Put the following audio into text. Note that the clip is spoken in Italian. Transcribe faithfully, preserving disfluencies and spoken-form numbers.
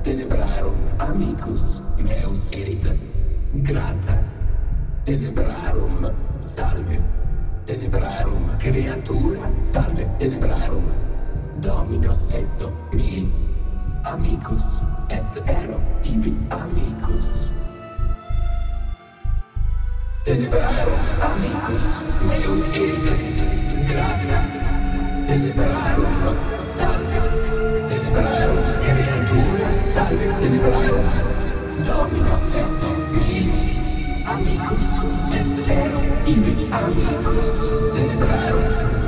Tenebrarum amicus meus erit grata. Tenebrarum salve. Tenebrarum creatura salve. Tenebrarum Dominus est mi amicus et ero tibi amicus. Tenebrarum amicus meus erit grata. Tenebrarum salve. Tenebrarum creatura salve. Tenebrarum Dominus est mi amicus et ero tibi amicus. Tenebrarum